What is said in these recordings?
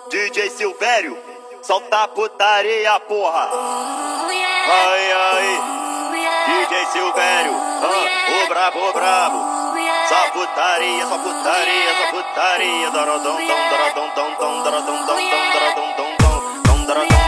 DJ Silvério, solta a putaria, porra. Ai, ai, DJ Silvério, o brabo, o brabo. Só putaria, só putaria, só putaria. Dorodom, dom, dorodom, dom, dom, dorodom, dom, dom, dorodom, dom, dom, dorodom.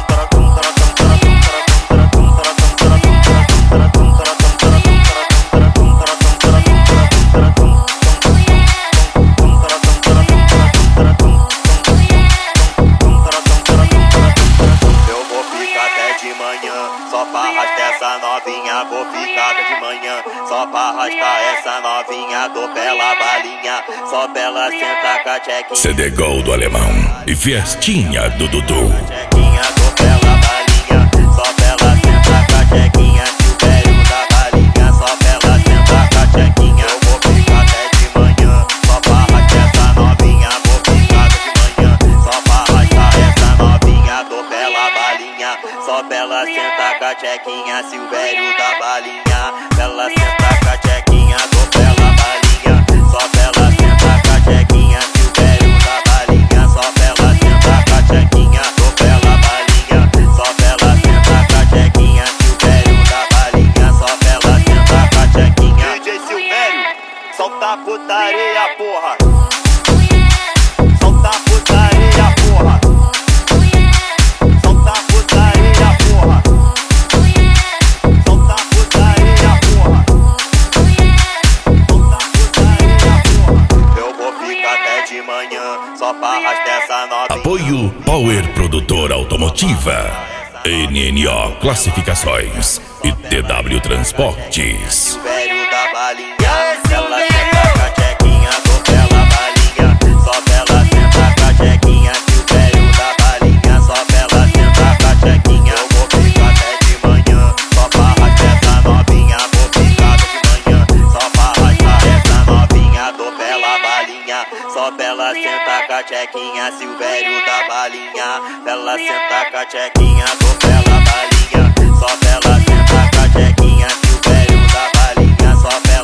Só pra arrastar essa novinha, vou ficar de manhã. Só pra arrastar essa novinha, dou pela balinha. Só pra ela sentar com a chequinha. CD Gol do Alemão e Festinha do Dudu. Chequinha, dou pela balinha. Só pra ela sentar com a chequinha. Silvério da balinha. Só pra ela sentar com a chequinha. Eu vou ficar até de manhã. Só pra arrastar essa novinha, vou ficar de manhã. Só pra arrastar essa novinha, dou pela balinha. Só pra ela sentar com a chequinha, Silvério da balinha. Pra ela sentar com a chequinha, dou pela balinha. Só pra ela sentar com a chequinha, Silvério da balinha. Só pra ela sentar com a chequinha, dou pela balinha. Só pra ela sentar com a chequinha, Silvério da balinha. Só pra ela sentar com a chequinha. DJ Silvério, solta a putaria, porra. Solta a putaria, porra. Só pra arrastar essa novinha. Apoio Power Produtora Automotiva, NNO Classificações e TW Transportes. Silvério da balinha, ela senta com a chequinha, dou pela balinha. Só pra ela sentar com a chequinha, Silvério da balinha. Só pra ela sentar com a chequinha. Eu vou ficar até de manhã. Só pra arrastar essa novinha, vou ficar de manhã. Só pra arrastar essa novinha, dou pela balinha. Só pra ela sentar com a chequinha, Silvério da balinha. Pra ela sentar com a chequinha, dou pela balinha. Só pra ela sentar com a chequinha, Silvério da balinha. Só pra